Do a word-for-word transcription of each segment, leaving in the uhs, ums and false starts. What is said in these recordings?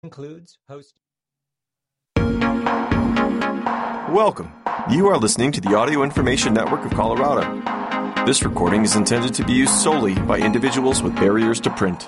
Includes host. Welcome. You are listening to the Audio Information Network of Colorado. This recording is intended to be used solely by individuals with barriers to print.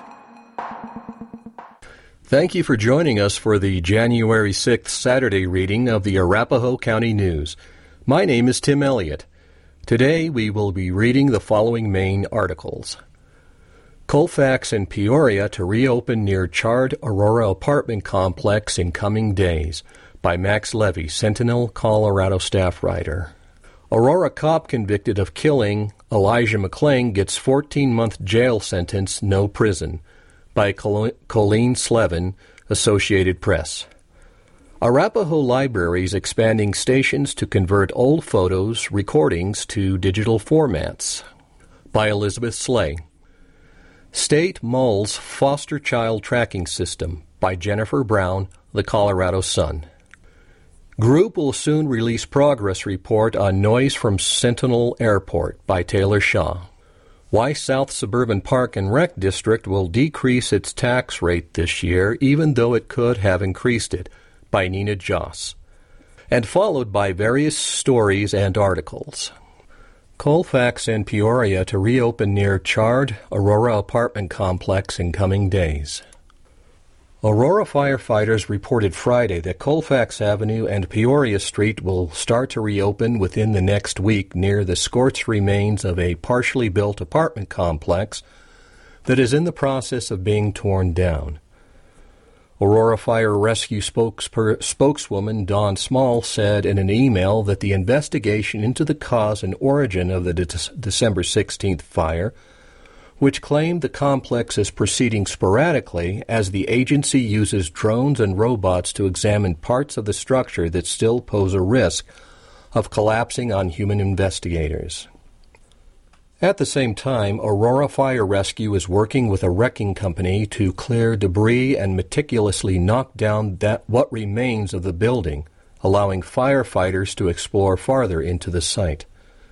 Thank you for joining us for the January sixth Saturday reading of the Arapahoe County News. My name is Tim Elliott. Today we will be reading the following main articles. Colfax and Peoria to reopen near charred Aurora apartment complex in coming days, by Max Levy, Sentinel, Colorado staff writer. Aurora cop convicted of killing Elijah McClain gets fourteen-month jail sentence, no prison, by Colleen Slevin, Associated Press. Arapahoe Libraries expanding stations to convert old photos, recordings to digital formats, by Elizabeth Slay. State mulls foster child tracking system, by Jennifer Brown, The Colorado Sun. Group will soon release progress report on noise from Sentinel Airport, by Taylor Shaw. Why South Suburban Park and Rec District will decrease its tax rate this year, even though it could have increased it, by Nina Joss. And followed by various stories and articles. Colfax and Peoria to reopen near charred Aurora apartment complex in coming days. Aurora firefighters reported Friday that Colfax Avenue and Peoria Street will start to reopen within the next week near the scorched remains of a partially built apartment complex that is in the process of being torn down. Aurora Fire Rescue spokesper, spokeswoman Dawn Small said in an email that the investigation into the cause and origin of the de- December sixteenth fire, which claimed the complex is proceeding sporadically as the agency uses drones and robots to examine parts of the structure that still pose a risk of collapsing on human investigators. At the same time, Aurora Fire Rescue is working with a wrecking company to clear debris and meticulously knock down that what remains of the building, allowing firefighters to explore farther into the site.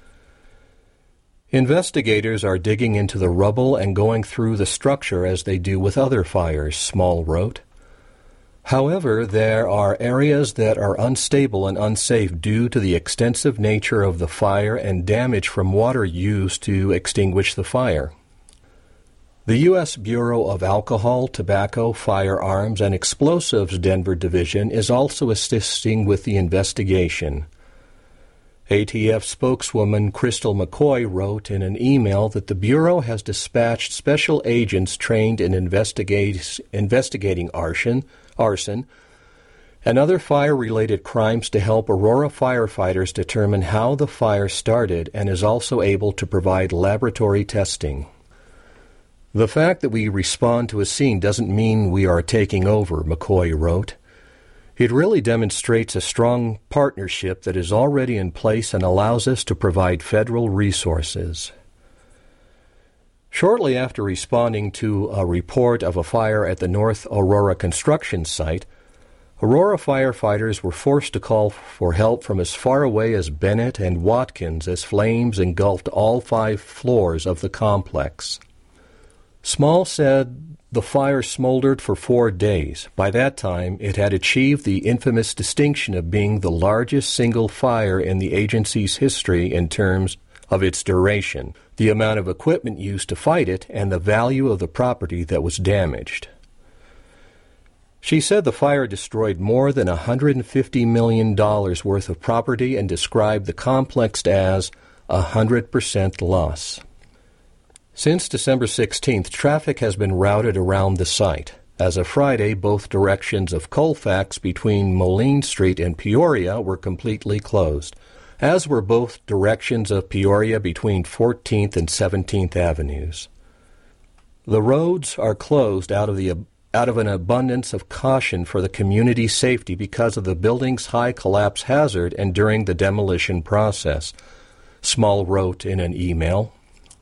Investigators are digging into the rubble and going through the structure as they do with other fires, Small wrote. However, there are areas that are unstable and unsafe due to the extensive nature of the fire and damage from water used to extinguish the fire. The U S Bureau of Alcohol, Tobacco, Firearms, and Explosives Denver Division is also assisting with the investigation. A T F spokeswoman Crystal McCoy wrote in an email that the Bureau has dispatched special agents trained in investigate, investigating arson, arson, and other fire-related crimes to help Aurora firefighters determine how the fire started and is also able to provide laboratory testing. The fact that we respond to a scene doesn't mean we are taking over, McCoy wrote. It really demonstrates a strong partnership that is already in place and allows us to provide federal resources. Shortly after responding to a report of a fire at the North Aurora construction site, Aurora firefighters were forced to call for help from as far away as Bennett and Watkins as flames engulfed all five floors of the complex. Small said the fire smoldered for four days. By that time, it had achieved the infamous distinction of being the largest single fire in the agency's history in terms of its duration, the amount of equipment used to fight it, and the value of the property that was damaged. She said the fire destroyed more than one hundred fifty million dollars worth of property and described the complex as a one hundred percent loss. Since December sixteenth, traffic has been routed around the site. As of Friday, both directions of Colfax between Moline Street and Peoria were completely closed, as were both directions of Peoria between fourteenth and seventeenth Avenues. The roads are closed out of the out of an abundance of caution for the community's safety because of the building's high collapse hazard and during the demolition process, Small wrote in an email.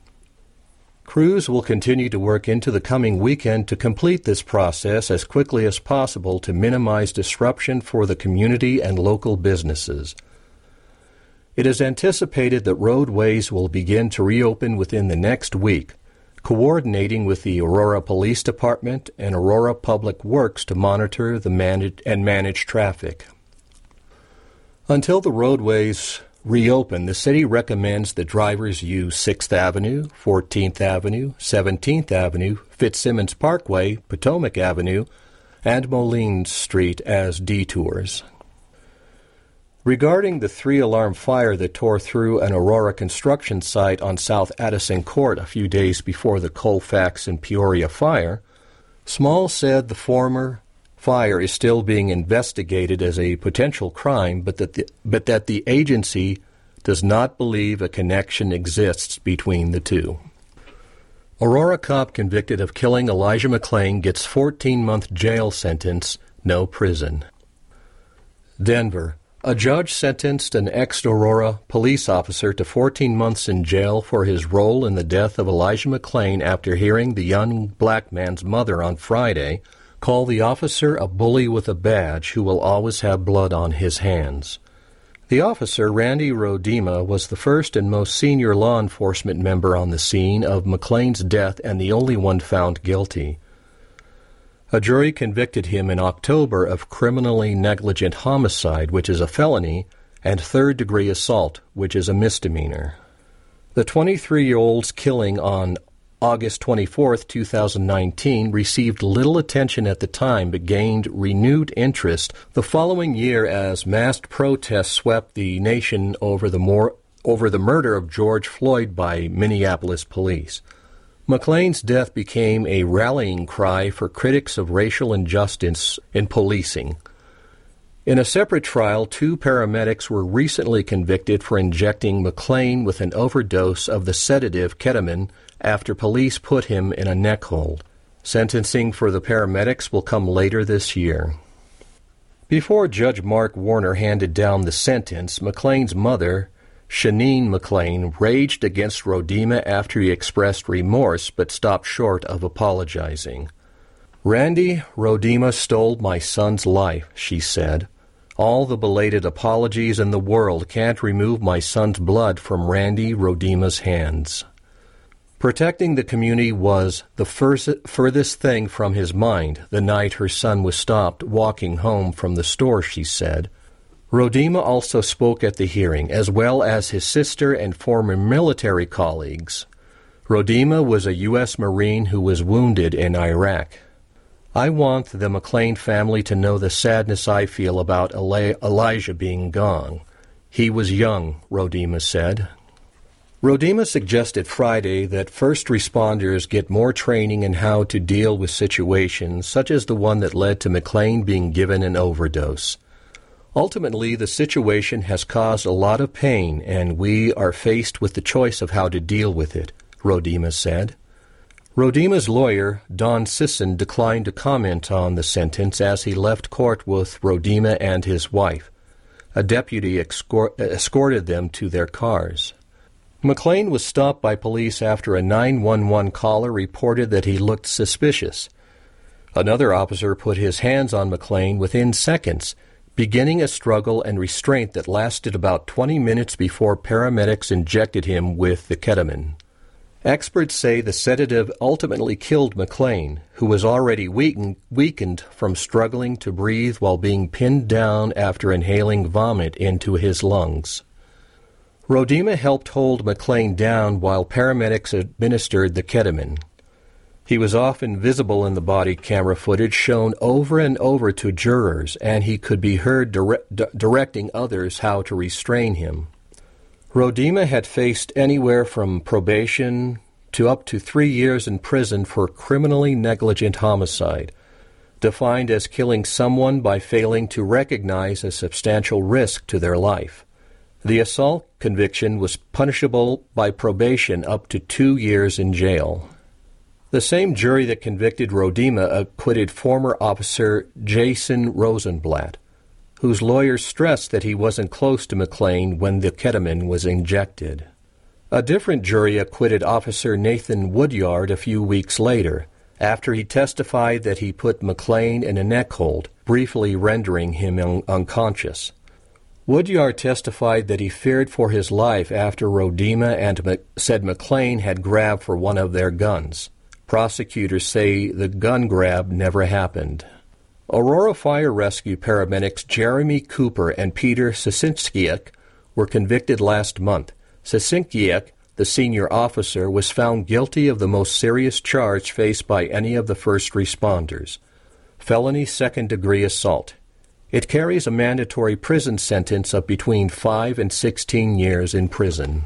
Crews will continue to work into the coming weekend to complete this process as quickly as possible to minimize disruption for the community and local businesses. It is anticipated that roadways will begin to reopen within the next week. coordinating with the Aurora Police Department and Aurora Public Works to monitor the manage and manage traffic. Until the roadways reopen, the city recommends that drivers use sixth Avenue, fourteenth Avenue, seventeenth Avenue, Fitzsimmons Parkway, Potomac Avenue, and Moline Street as detours. Regarding the three-alarm fire that tore through an Aurora construction site on South Addison Court a few days before the Colfax and Peoria fire, Small said the former fire is still being investigated as a potential crime, but that the, but that the agency does not believe a connection exists between the two. Aurora cop convicted of killing Elijah McClain gets fourteen-month jail sentence, no prison. Denver. A judge sentenced an ex-Aurora police officer to fourteen months in jail for his role in the death of Elijah McClain after hearing the young black man's mother on Friday call the officer a bully with a badge who will always have blood on his hands. The officer, Randy Rodema, was the first and most senior law enforcement member on the scene of McClain's death and the only one found guilty. A jury convicted him in October of criminally negligent homicide, which is a felony, and third-degree assault, which is a misdemeanor. The twenty-three-year-old's killing on August twenty-fourth, two thousand nineteen, received little attention at the time but gained renewed interest the following year as massed protests swept the nation over the, more, over the murder of George Floyd by Minneapolis police. McClain's death became a rallying cry for critics of racial injustice in policing. In a separate trial, two paramedics were recently convicted for injecting McClain with an overdose of the sedative ketamine after police put him in a neck hold. Sentencing for the paramedics will come later this year. Before Judge Mark Warner handed down the sentence, McClain's mother, Shanine McClain, raged against Rodema after he expressed remorse but stopped short of apologizing. Randy Rodema stole my son's life, she said. All the belated apologies in the world can't remove my son's blood from Randy Rodema's hands. Protecting the community was the first, furthest thing from his mind the night her son was stopped walking home from the store, she said. Rodema also spoke at the hearing, as well as his sister and former military colleagues. Rodema was a U S Marine who was wounded in Iraq. I want the McClain family to know the sadness I feel about Eli- Elijah being gone. He was young, Rodema said. Rodema suggested Friday that first responders get more training in how to deal with situations such as the one that led to McClain being given an overdose. Ultimately, the situation has caused a lot of pain, and we are faced with the choice of how to deal with it, Rodema said. Rodema's lawyer, Don Sisson, declined to comment on the sentence as he left court with Rodema and his wife. A deputy escort- escorted them to their cars. McClain was stopped by police after a nine one one caller reported that he looked suspicious. Another officer put his hands on McClain within seconds, beginning a struggle and restraint that lasted about twenty minutes before paramedics injected him with the ketamine. Experts say the sedative ultimately killed McClain, who was already weakened, weakened from struggling to breathe while being pinned down after inhaling vomit into his lungs. Rodema helped hold McClain down while paramedics administered the ketamine. He was often visible in the body camera footage shown over and over to jurors, and he could be heard dire- d- directing others how to restrain him. Rodema had faced anywhere from probation to up to three years in prison for criminally negligent homicide, defined as killing someone by failing to recognize a substantial risk to their life. The assault conviction was punishable by probation up to two years in jail. The same jury that convicted Rodema acquitted former officer Jason Rosenblatt, whose lawyers stressed that he wasn't close to McClain when the ketamine was injected. A different jury acquitted Officer Nathan Woodyard a few weeks later, after he testified that he put McClain in a neck hold, briefly rendering him un- unconscious. Woodyard testified that he feared for his life after Rodema and Mc- said McLean had grabbed for one of their guns. Prosecutors say the gun grab never happened. Aurora Fire Rescue paramedics Jeremy Cooper and Peter Sisinskiak were convicted last month. Sisinskiak, the senior officer, was found guilty of the most serious charge faced by any of the first responders, felony second-degree assault. It carries a mandatory prison sentence of between five and sixteen years in prison.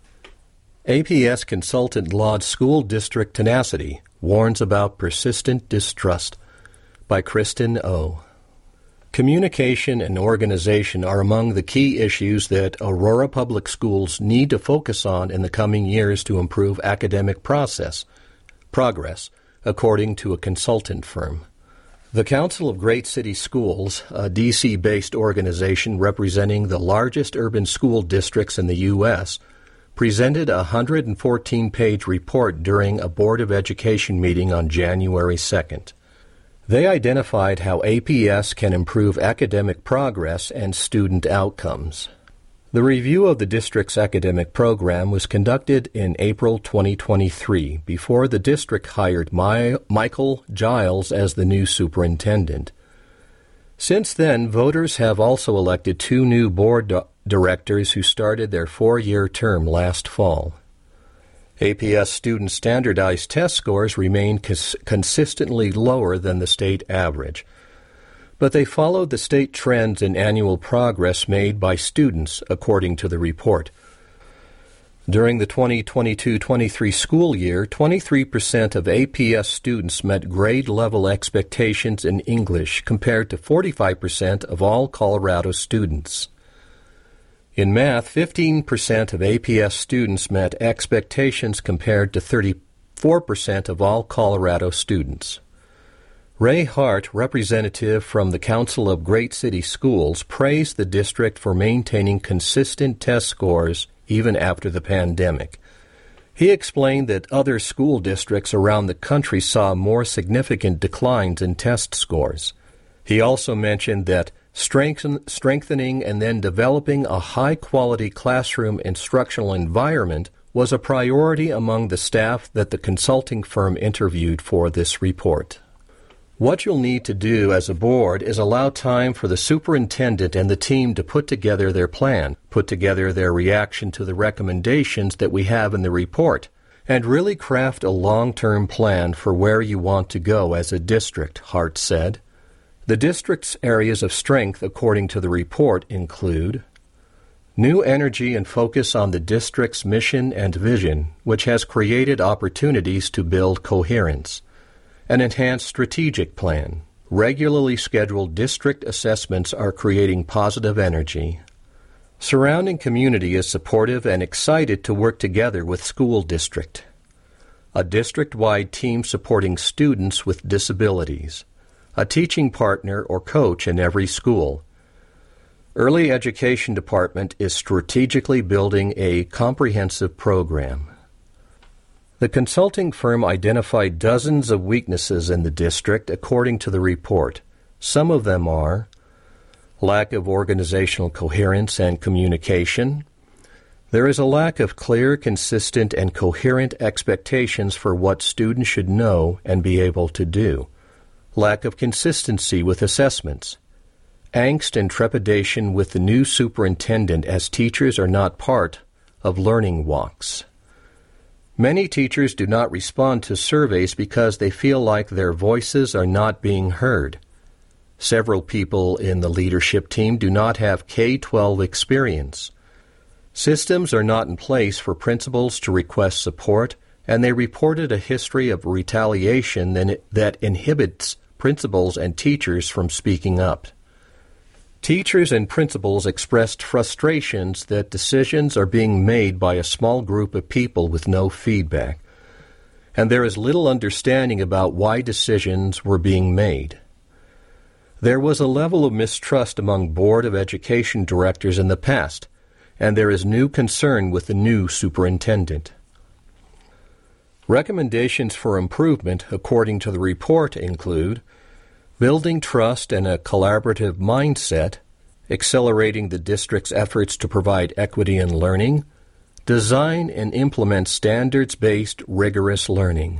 A P S consultant laud school district tenacity, warns about persistent distrust, by Kristen O. Communication and organization are among the key issues that Aurora Public Schools need to focus on in the coming years to improve academic process, progress, according to a consultant firm. The Council of Great City Schools, a D C-based organization representing the largest urban school districts in the U S, presented a one hundred fourteen page report during a Board of Education meeting on January second. They identified how A P S can improve academic progress and student outcomes. The review of the district's academic program was conducted in April twenty twenty-three before the district hired My- Michael Giles as the new superintendent. Since then, voters have also elected two new board do- directors who started their four-year term last fall. A P S student standardized test scores remain cons- consistently lower than the state average, but they followed the state trends in annual progress made by students, according to the report. During the twenty twenty-two twenty-three school year, twenty-three percent of A P S students met grade-level expectations in English, compared to forty-five percent of all Colorado students. In math, fifteen percent of A P S students met expectations compared to thirty-four percent of all Colorado students. Ray Hart, representative from the Council of Great City Schools, praised the district for maintaining consistent test scores even after the pandemic. He explained that other school districts around the country saw more significant declines in test scores. He also mentioned that strengthen, strengthening and then developing a high-quality classroom instructional environment was a priority among the staff that the consulting firm interviewed for this report. What you'll need to do as a board is allow time for the superintendent and the team to put together their plan, put together their reaction to the recommendations that we have in the report, and really craft a long-term plan for where you want to go as a district, Hart said. The district's areas of strength, according to the report, include new energy and focus on the district's mission and vision, which has created opportunities to build coherence. An enhanced strategic plan. Regularly scheduled district assessments are creating positive energy. Surrounding community is supportive and excited to work together with school district. A district-wide team supporting students with disabilities. A teaching partner or coach in every school. Early Education Department is strategically building a comprehensive program. The consulting firm identified dozens of weaknesses in the district according to the report. Some of them are lack of organizational coherence and communication. There is a lack of clear, consistent, and coherent expectations for what students should know and be able to do. Lack of consistency with assessments. Angst and trepidation with the new superintendent as teachers are not part of learning walks. Many teachers do not respond to surveys because they feel like their voices are not being heard. Several people in the leadership team do not have K twelve experience. Systems are not in place for principals to request support, and they reported a history of retaliation that inhibits principals and teachers from speaking up. Teachers and principals expressed frustrations that decisions are being made by a small group of people with no feedback, and there is little understanding about why decisions were being made. There was a level of mistrust among Board of Education directors in the past, and there is new concern with the new superintendent. Recommendations for improvement, according to the report, include building trust and a collaborative mindset, accelerating the district's efforts to provide equity in learning, design and implement standards-based rigorous learning.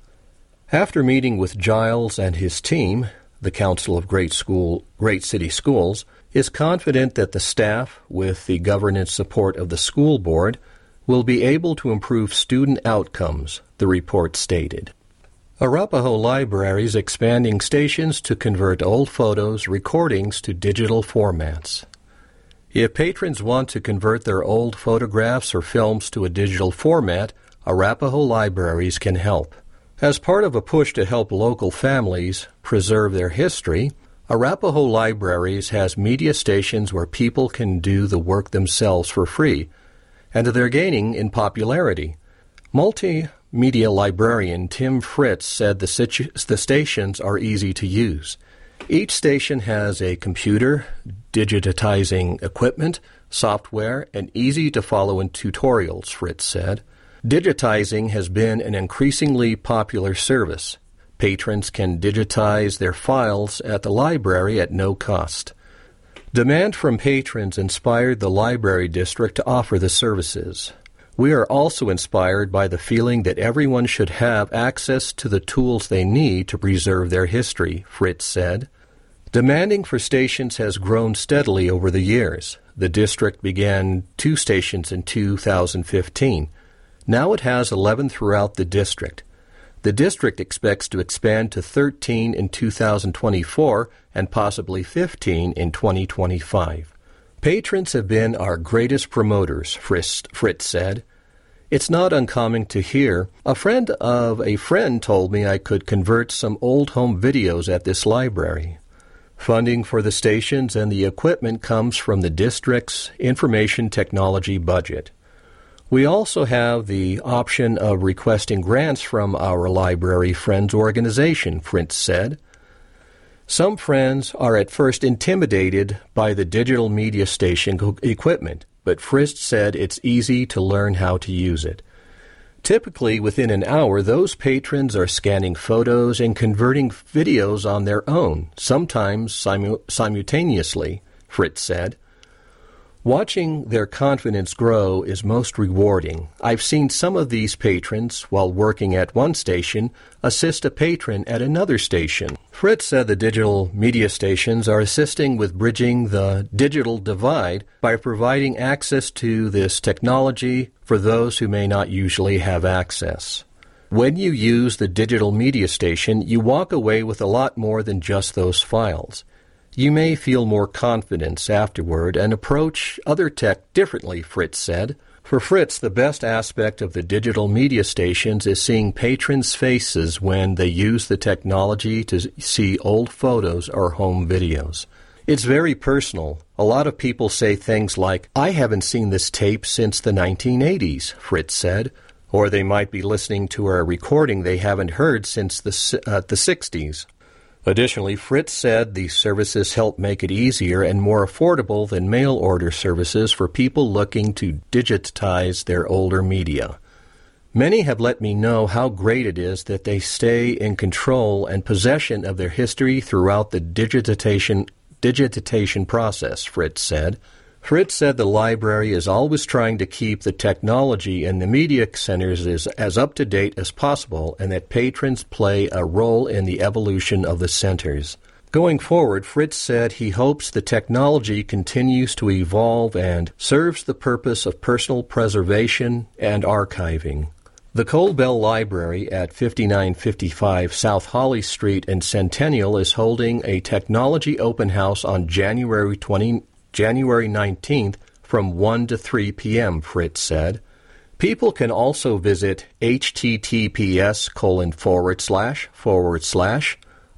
After meeting with Giles and his team, the Council of Great School, Great City Schools is confident that the staff, with the governance support of the school board, will be able to improve student outcomes, the report stated. Arapahoe Library is expanding stations to convert old photos, recordings to digital formats. If patrons want to convert their old photographs or films to a digital format, Arapahoe Libraries can help. As part of a push to help local families preserve their history, Arapahoe Libraries has media stations where people can do the work themselves for free, and they're gaining in popularity. Multimedia librarian Tim Fritz said the, situ- the stations are easy to use. Each station has a computer, digitizing equipment, software, and easy-to-follow tutorials, Fritz said. Digitizing has been an increasingly popular service. Patrons can digitize their files at the library at no cost. Demand from patrons inspired the library district to offer the services. We are also inspired by the feeling that everyone should have access to the tools they need to preserve their history, Fritz said. Demanding for stations has grown steadily over the years. The district began two stations in two thousand fifteen. Now it has eleven throughout the district. The district expects to expand to thirteen in two thousand twenty-four and possibly fifteen in twenty twenty-five. Patrons have been our greatest promoters, Fritz, Fritz said. It's not uncommon to hear. A friend of a friend told me I could convert some old home videos at this library. Funding for the stations and the equipment comes from the district's information technology budget. We also have the option of requesting grants from our library friends organization, Fritz said. Some friends are at first intimidated by the digital media station equipment, but Fritz said it's easy to learn how to use it. Typically, within an hour, those patrons are scanning photos and converting videos on their own, sometimes simu- simultaneously, Fritz said. Watching their confidence grow is most rewarding. I've seen some of these patrons, while working at one station, assist a patron at another station. Fritz said the digital media stations are assisting with bridging the digital divide by providing access to this technology for those who may not usually have access. When you use the digital media station, you walk away with a lot more than just those files. You may feel more confidence afterward and approach other tech differently, Fritz said. For Fritz, the best aspect of the digital media stations is seeing patrons' faces when they use the technology to see old photos or home videos. It's very personal. A lot of people say things like, I haven't seen this tape since the nineteen eighties, Fritz said. Or they might be listening to a recording they haven't heard since the, uh, the sixties. Additionally, Fritz said the services help make it easier and more affordable than mail-order services for people looking to digitize their older media. Many have let me know how great it is that they stay in control and possession of their history throughout the digitization, digitization process, Fritz said. Fritz said the library is always trying to keep the technology in the media centers as, as up-to-date as possible and that patrons play a role in the evolution of the centers. Going forward, Fritz said he hopes the technology continues to evolve and serves the purpose of personal preservation and archiving. The Cole Bell Library at fifty-nine fifty-five South Holly Street in Centennial is holding a technology open house on January twentieth. January nineteenth from one to three p.m., Fritz said. People can also visit https colon forward slash forward slash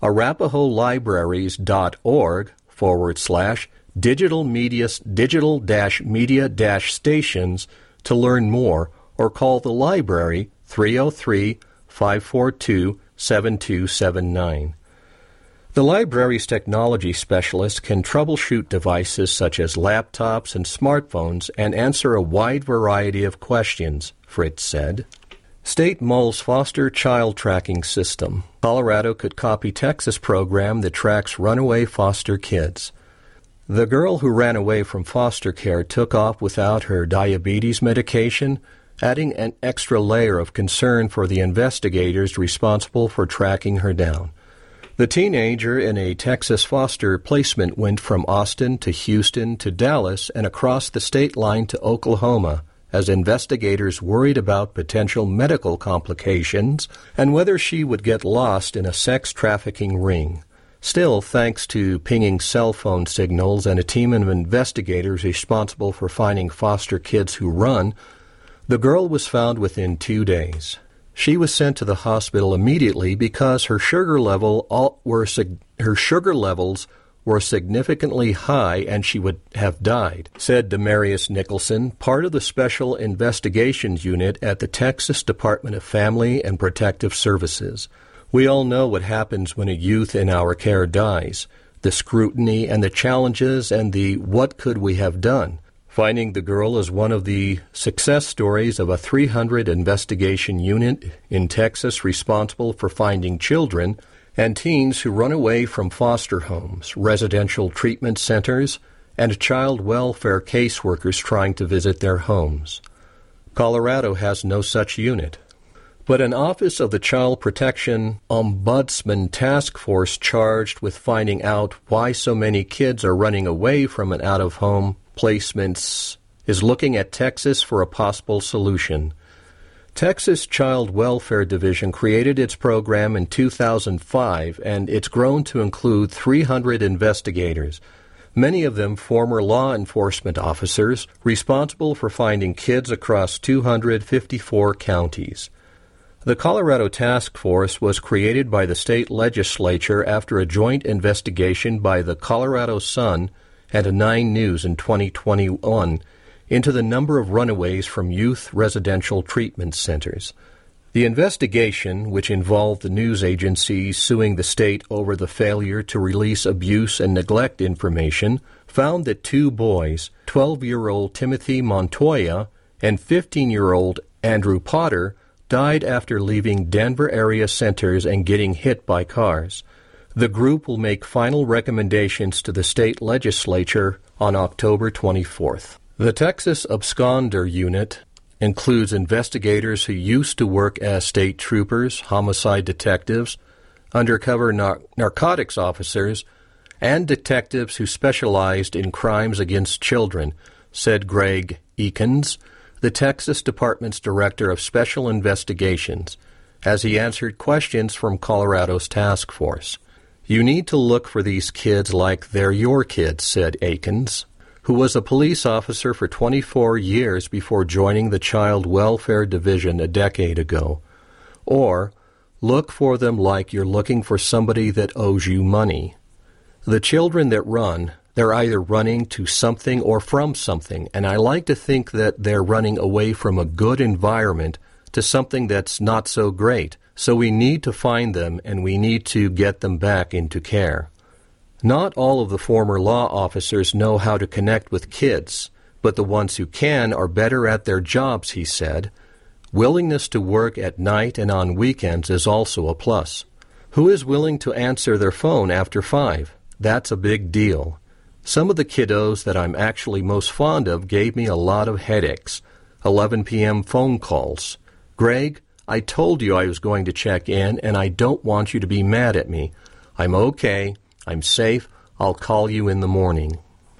arapahoelibraries.org forward slash digital media digital dash media dash stations to learn more or call the library three oh three, five four two, seven two seven nine. The library's technology specialists can troubleshoot devices such as laptops and smartphones and answer a wide variety of questions, Fritz said. State mulls foster child tracking system. Colorado could copy Texas program that tracks runaway foster kids. The girl who ran away from foster care took off without her diabetes medication, adding an extra layer of concern for the investigators responsible for tracking her down. The teenager in a Texas foster placement went from Austin to Houston to Dallas and across the state line to Oklahoma as investigators worried about potential medical complications and whether she would get lost in a sex trafficking ring. Still, thanks to pinging cell phone signals and a team of investigators responsible for finding foster kids who run, the girl was found within two days. She was sent to the hospital immediately because her sugar level all were her sugar levels were significantly high and she would have died, said Demarius Nicholson, part of the Special Investigations Unit at the Texas Department of Family and Protective Services. We all know what happens when a youth in our care dies, the scrutiny and the challenges and the what could we have done. Finding the girl is one of the success stories of a three hundred investigation unit in Texas responsible for finding children and teens who run away from foster homes, residential treatment centers, and child welfare caseworkers trying to visit their homes. Colorado has no such unit. But an Office of the Child Protection Ombudsman task force charged with finding out why so many kids are running away from an out-of-home placements is looking at Texas for a possible solution. Texas Child Welfare Division created its program in two thousand five, and it's grown to include three hundred investigators, many of them former law enforcement officers responsible for finding kids across two hundred fifty-four counties. The Colorado Task Force was created by the state legislature after a joint investigation by the Colorado Sun and Nine News in twenty twenty-one into the number of runaways from youth residential treatment centers. The investigation, which involved the news agency suing the state over the failure to release abuse and neglect information, found that two boys, twelve-year-old Timothy Montoya and fifteen-year-old Andrew Potter, died after leaving Denver area centers and getting hit by cars. The group will make final recommendations to the state legislature on October twenty-fourth. The Texas Absconder Unit includes investigators who used to work as state troopers, homicide detectives, undercover nar- narcotics officers, and detectives who specialized in crimes against children, said Greg Eakins, the Texas Department's Director of Special Investigations, as he answered questions from Colorado's task force. You need to look for these kids like they're your kids, said Eakins, who was a police officer for twenty-four years before joining the Child Welfare Division a decade ago. Or, look for them like you're looking for somebody that owes you money. The children that run, they're either running to something or from something, and I like to think that they're running away from a good environment to something that's not so great. So we need to find them, and we need to get them back into care. Not all of the former law officers know how to connect with kids, but the ones who can are better at their jobs, he said. Willingness to work at night and on weekends is also a plus. Who is willing to answer their phone after five? That's a big deal. Some of the kiddos that I'm actually most fond of gave me a lot of headaches. eleven p.m. phone calls. Greg, I told you I was going to check in, and I don't want you to be mad at me. I'm okay. I'm safe. I'll call you in the morning.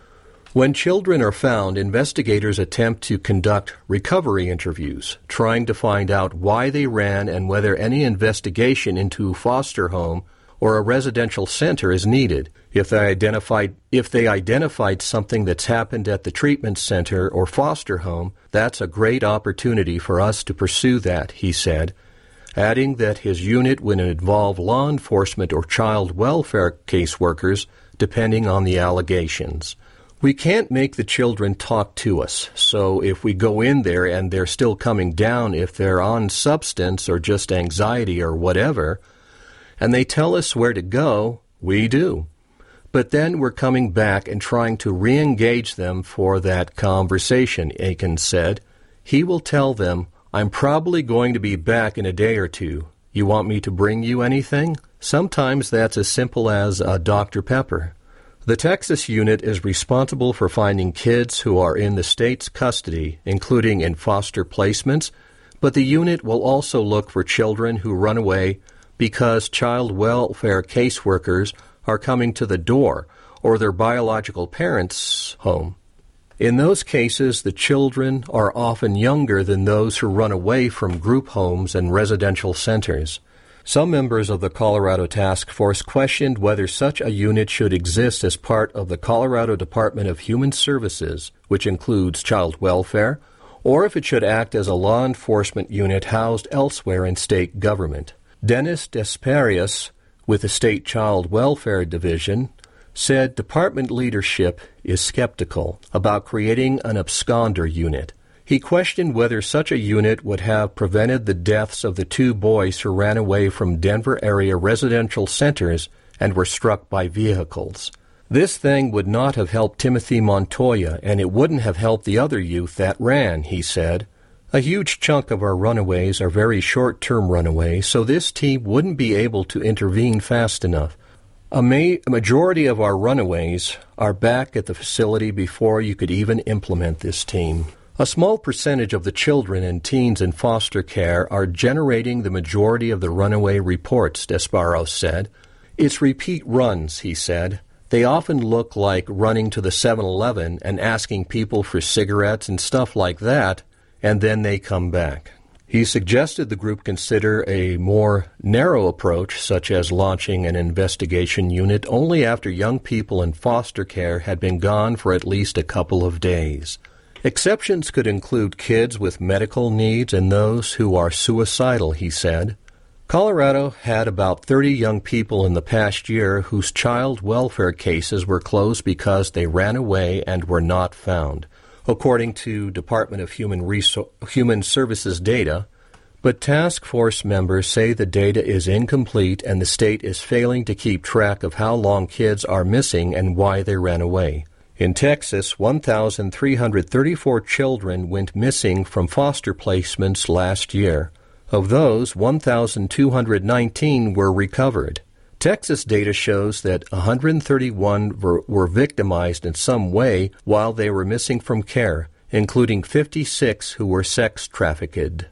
When children are found, investigators attempt to conduct recovery interviews, trying to find out why they ran and whether any investigation into a foster home or a residential center is needed. If they identified if they identified something that's happened at the treatment center or foster home, that's a great opportunity for us to pursue that, he said, adding that his unit would involve law enforcement or child welfare caseworkers, depending on the allegations. We can't make the children talk to us, so if we go in there and they're still coming down, if they're on substance or just anxiety or whatever, and they tell us where to go, we do. But then we're coming back and trying to re-engage them for that conversation, Eakins said. He will tell them, I'm probably going to be back in a day or two. You want me to bring you anything? Sometimes that's as simple as a Doctor Pepper. The Texas unit is responsible for finding kids who are in the state's custody, including in foster placements, but the unit will also look for children who run away because child welfare caseworkers are coming to the door or their biological parents' home. In those cases, the children are often younger than those who run away from group homes and residential centers. Some members of the Colorado Task Force questioned whether such a unit should exist as part of the Colorado Department of Human Services, which includes child welfare, or if it should act as a law enforcement unit housed elsewhere in state government. Dennis Desperius, with the State Child Welfare Division, said department leadership is skeptical about creating an absconder unit. He questioned whether such a unit would have prevented the deaths of the two boys who ran away from Denver area residential centers and were struck by vehicles. This thing would not have helped Timothy Montoya, and it wouldn't have helped the other youth that ran, he said. A huge chunk of our runaways are very short-term runaways, so this team wouldn't be able to intervene fast enough. A, ma- a majority of our runaways are back at the facility before you could even implement this team. A small percentage of the children and teens in foster care are generating the majority of the runaway reports, Desperos said. It's repeat runs, he said. They often look like running to the seven eleven and asking people for cigarettes and stuff like that, and then they come back. He suggested the group consider a more narrow approach, such as launching an investigation unit only after young people in foster care had been gone for at least a couple of days. Exceptions could include kids with medical needs and those who are suicidal, he said. Colorado had about thirty young people in the past year whose child welfare cases were closed because they ran away and were not found, according to Department of Human, Resor- Human Services data, but task force members say the data is incomplete and the state is failing to keep track of how long kids are missing and why they ran away. In Texas, one thousand three hundred thirty-four children went missing from foster placements last year. Of those, one thousand two hundred nineteen were recovered. Texas data shows that one hundred thirty-one were, were victimized in some way while they were missing from care, including fifty-six who were sex trafficked.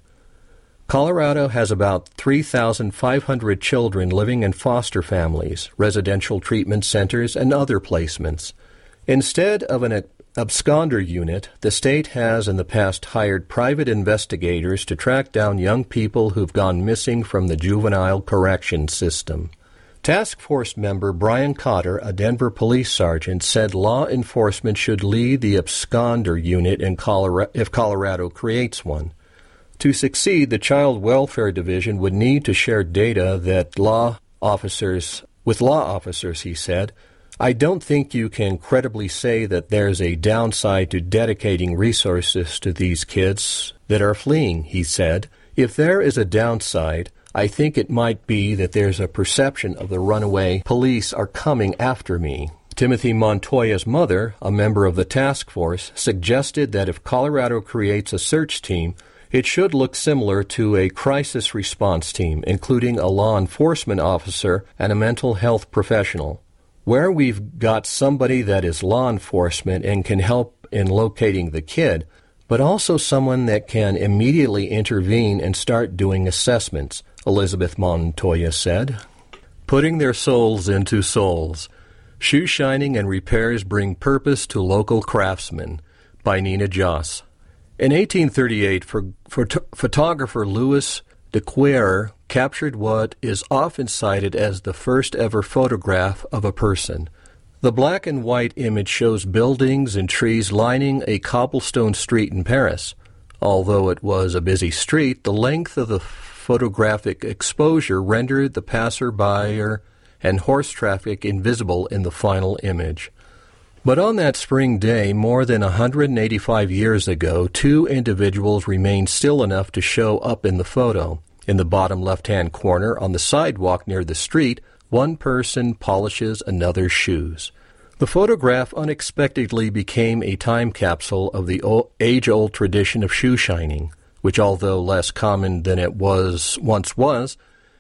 Colorado has about three thousand five hundred children living in foster families, residential treatment centers, and other placements. Instead of an absconder unit, the state has in the past hired private investigators to track down young people who've gone missing from the juvenile correction system. Task Force member Brian Cotter, a Denver police sergeant, said law enforcement should lead the absconder unit in Colorado if Colorado creates one. To succeed, the Child Welfare Division would need to share data that law officers with law officers, he said. I don't think you can credibly say that there's a downside to dedicating resources to these kids that are fleeing, he said. If there is a downside, I think it might be that there's a perception of the runaway police are coming after me. Timothy Montoya's mother, a member of the task force, suggested that if Colorado creates a search team, it should look similar to a crisis response team, including a law enforcement officer and a mental health professional, where we've got somebody that is law enforcement and can help in locating the kid, but also someone that can immediately intervene and start doing assessments, Elizabeth Montoya said. Putting their souls into souls. Shoe shining and repairs bring purpose to local craftsmen, by Nina Joss. In eighteen thirty-eight, for, for, photographer Louis de Querer captured what is often cited as the first ever photograph of a person. The black and white image shows buildings and trees lining a cobblestone street in Paris. Although it was a busy street, the length of the photographic exposure rendered the passerby and horse traffic invisible in the final image. But on that spring day, more than one hundred eighty-five years ago, two individuals remained still enough to show up in the photo. In the bottom left-hand corner, on the sidewalk near the street, one person polishes another's shoes. The photograph unexpectedly became a time capsule of the age-old tradition of shoe shining, which, although less common than it was once was,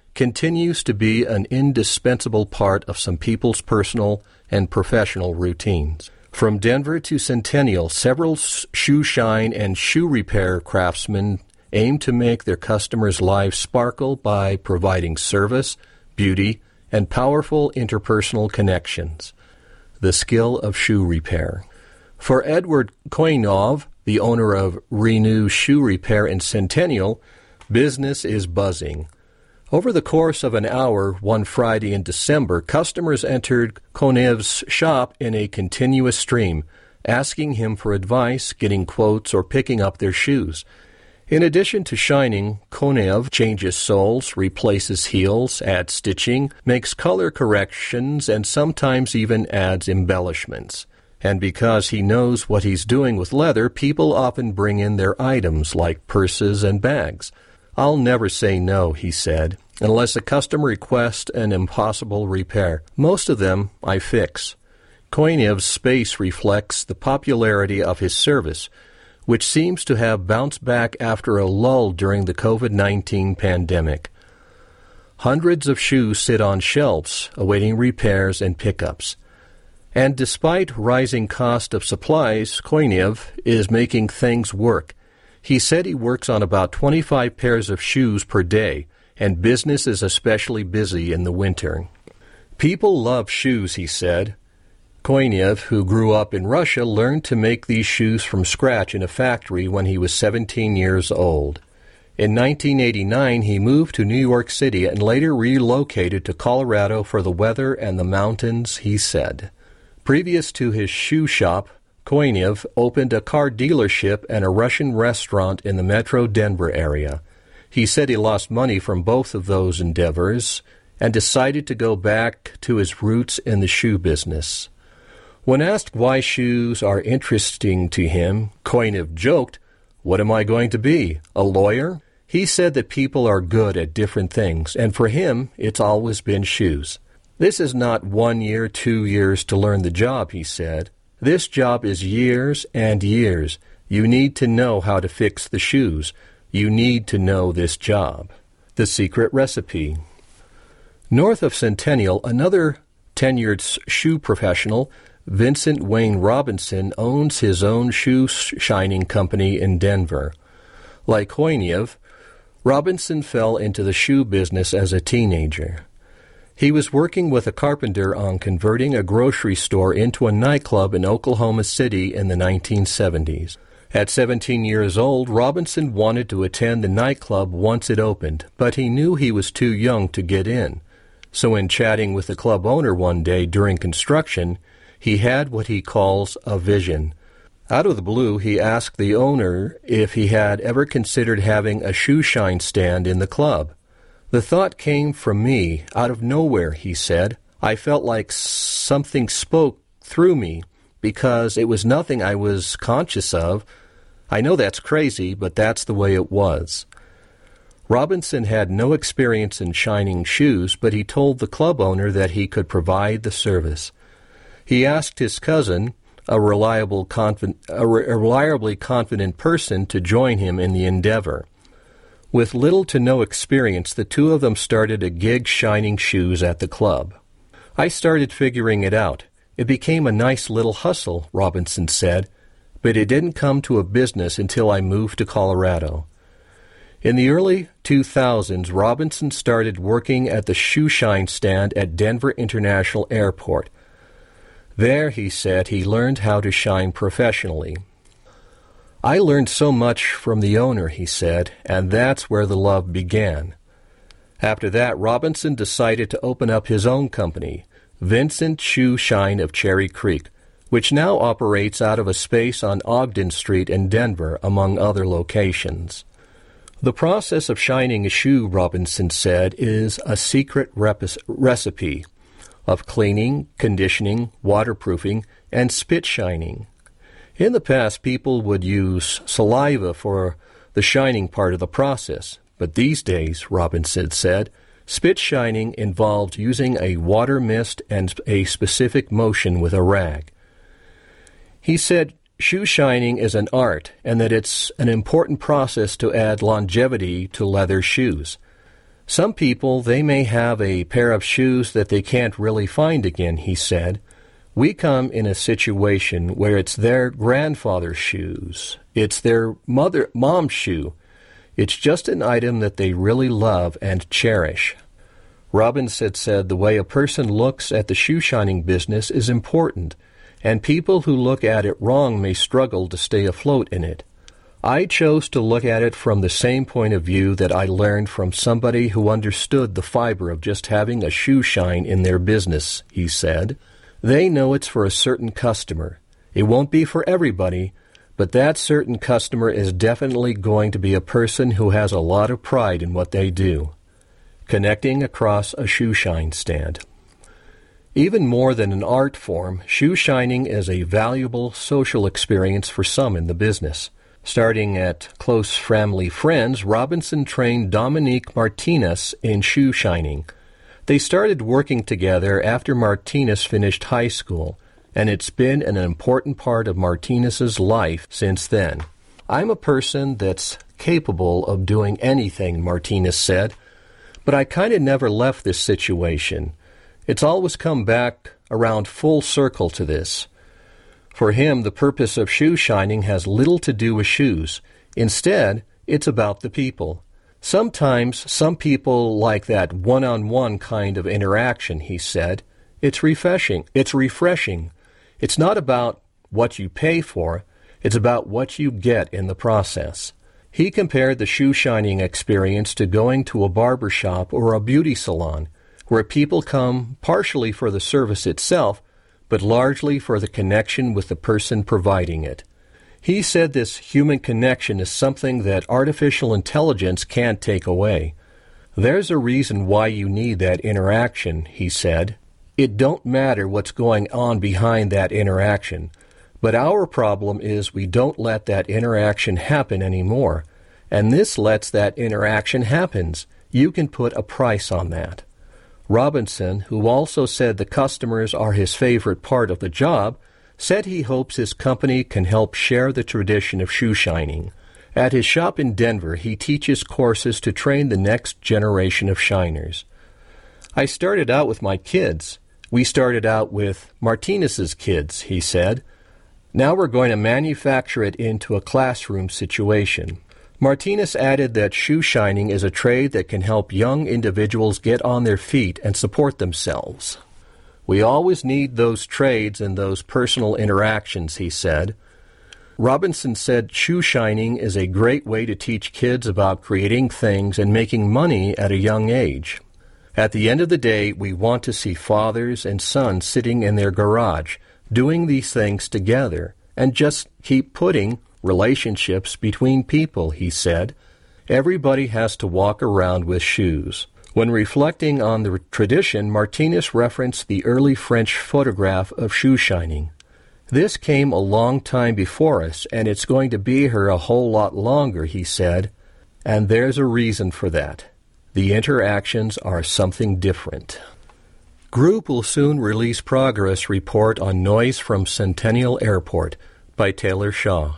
continues to be an indispensable part of some people's personal and professional routines. From Denver to Centennial, several shoe shine and shoe repair craftsmen aim to make their customers' lives sparkle by providing service, beauty, and powerful interpersonal connections. The skill of shoe repair. For Edward Koinov, the owner of Renew Shoe Repair in Centennial, business is buzzing. Over the course of an hour one Friday in December, customers entered Konev's shop in a continuous stream, asking him for advice, getting quotes, or picking up their shoes. In addition to shining, Konev changes soles, replaces heels, adds stitching, makes color corrections, and sometimes even adds embellishments. And because he knows what he's doing with leather, people often bring in their items like purses and bags. "I'll never say no," he said, "unless a customer requests an impossible repair. Most of them I fix." Koinev's space reflects the popularity of his service, which seems to have bounced back after a lull during the covid nineteen pandemic. Hundreds of shoes sit on shelves, awaiting repairs and pickups. And despite rising cost of supplies, Koinev is making things work. He said he works on about twenty-five pairs of shoes per day, and business is especially busy in the winter. People love shoes, he said. Koinev, who grew up in Russia, learned to make these shoes from scratch in a factory when he was seventeen years old. In nineteen eighty-nine, he moved to New York City and later relocated to Colorado for the weather and the mountains, he said. Previous to his shoe shop, Koinev opened a car dealership and a Russian restaurant in the metro Denver area. He said he lost money from both of those endeavors and decided to go back to his roots in the shoe business. When asked why shoes are interesting to him, Koinev joked, "What am I going to be, a lawyer?" He said that people are good at different things, and for him, it's always been shoes. "This is not one year, two years to learn the job," he said. "This job is years and years. You need to know how to fix the shoes. You need to know this job." The secret recipe. North of Centennial, another tenured shoe professional, Vincent Wayne Robinson, owns his own shoe shining company in Denver. Like Koinev, Robinson fell into the shoe business as a teenager. He was working with a carpenter on converting a grocery store into a nightclub in Oklahoma City in the nineteen seventies. At seventeen years old, Robinson wanted to attend the nightclub once it opened, but he knew he was too young to get in. So in chatting with the club owner one day during construction, he had what he calls a vision. Out of the blue, he asked the owner if he had ever considered having a shoe shine stand in the club. "The thought came from me, out of nowhere," he said. "I felt like something spoke through me, because it was nothing I was conscious of. I know that's crazy, but that's the way it was." Robinson had no experience in shining shoes, but he told the club owner that he could provide the service. He asked his cousin, a, reliable, confi- a, re- a reliably confident person, to join him in the endeavor. With little to no experience, the two of them started a gig shining shoes at the club. "I started figuring it out. It became a nice little hustle," Robinson said, "but it didn't come to a business until I moved to Colorado." In the early two thousands, Robinson started working at the shoe shine stand at Denver International Airport. There, he said, he learned how to shine professionally. "I learned so much from the owner," he said, "and that's where the love began." After that, Robinson decided to open up his own company, Vincent Shoe Shine of Cherry Creek, which now operates out of a space on Ogden Street in Denver, among other locations. The process of shining a shoe, Robinson said, is a secret rep- recipe of cleaning, conditioning, waterproofing, and spit shining. In the past, people would use saliva for the shining part of the process, but these days, Robinson said, spit shining involved using a water mist and a specific motion with a rag. He said shoe shining is an art and that it's an important process to add longevity to leather shoes. Some people, they may have a pair of shoes that they can't really find again, he said. We come in a situation where it's their grandfather's shoes. It's their mother, mom's shoe. It's just an item that they really love and cherish. Robbins had said the way a person looks at the shoe shining business is important, and people who look at it wrong may struggle to stay afloat in it. I chose to look at it from the same point of view that I learned from somebody who understood the fiber of just having a shoe shine in their business, he said. They know it's for a certain customer. It won't be for everybody, but that certain customer is definitely going to be a person who has a lot of pride in what they do. Connecting across a shoe shine stand. Even more than an art form, shoe shining is a valuable social experience for some in the business. Starting at Close Family Friends, Robinson trained Dominique Martinez in shoe shining. They started working together after Martinez finished high school, and it's been an important part of Martinez's life since then. I'm a person that's capable of doing anything, Martinez said, but I kind of never left this situation. It's always come back around full circle to this. For him, the purpose of shoe shining has little to do with shoes. Instead, it's about the people. Sometimes some people like that one-on-one kind of interaction, he said. It's refreshing. It's refreshing. It's not about what you pay for. It's about what you get in the process. He compared the shoe shining experience to going to a barber shop or a beauty salon, where people come partially for the service itself, but largely for the connection with the person providing it. He said this human connection is something that artificial intelligence can't take away. There's a reason why you need that interaction, he said. It don't matter what's going on behind that interaction, but our problem is we don't let that interaction happen anymore, and this lets that interaction happen. You can put a price on that. Robinson, who also said the customers are his favorite part of the job, said he hopes his company can help share the tradition of shoe shining. At his shop in Denver, he teaches courses to train the next generation of shiners. I started out with my kids. We started out with Martinez's kids, he said. Now we're going to manufacture it into a classroom situation. Martinez added that shoe shining is a trade that can help young individuals get on their feet and support themselves. We always need those trades and those personal interactions, he said. Robinson said shoe shining is a great way to teach kids about creating things and making money at a young age. At the end of the day, we want to see fathers and sons sitting in their garage, doing these things together, and just keep putting relationships between people, he said. Everybody has to walk around with shoes. When reflecting on the tradition, Martinez referenced the early French photograph of shoe shining. This came a long time before us, and it's going to be here a whole lot longer, he said, and there's a reason for that. The interactions are something different. Group will soon release progress report on noise from Centennial Airport by Taylor Shaw.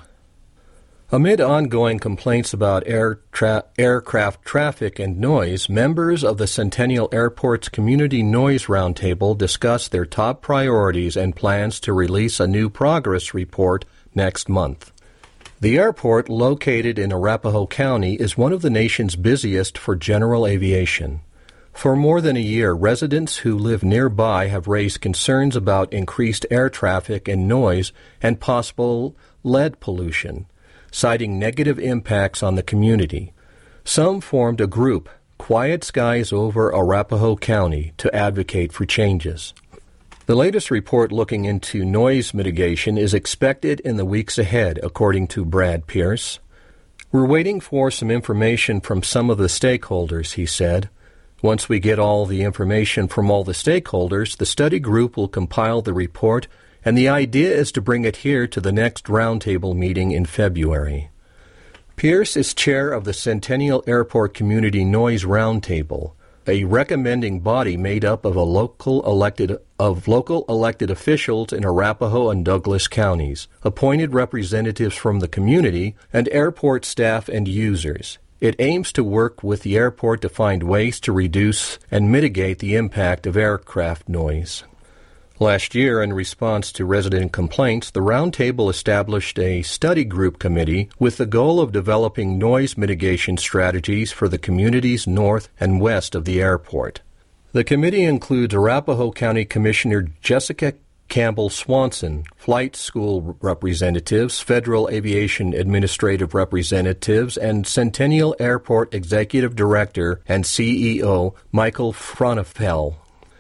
Amid ongoing complaints about air tra- aircraft traffic and noise, members of the Centennial Airport's Community Noise Roundtable discussed their top priorities and plans to release a new progress report next month. The airport, located in Arapahoe County, is one of the nation's busiest for general aviation. For more than a year, residents who live nearby have raised concerns about increased air traffic and noise and possible lead pollution, citing negative impacts on the community. Some formed a group, Quiet Skies Over Arapahoe County, to advocate for changes. The latest report looking into noise mitigation is expected in the weeks ahead, according to Brad Pierce. We're waiting for some information from some of the stakeholders, he said. Once we get all the information from all the stakeholders, the study group will compile the report, and the idea is to bring it here to the next roundtable meeting in February. Pierce is chair of the Centennial Airport Community Noise Roundtable, a recommending body made up of a local elected of local elected officials in Arapahoe and Douglas counties, appointed representatives from the community, and airport staff and users. It aims to work with the airport to find ways to reduce and mitigate the impact of aircraft noise. Last year, in response to resident complaints, the Roundtable established a study group committee with the goal of developing noise mitigation strategies for the communities north and west of the airport. The committee includes Arapahoe County Commissioner Jessica Campbell Swanson, flight school representatives, Federal Aviation Administrative representatives, and Centennial Airport Executive Director and C E O Michael Fronefel.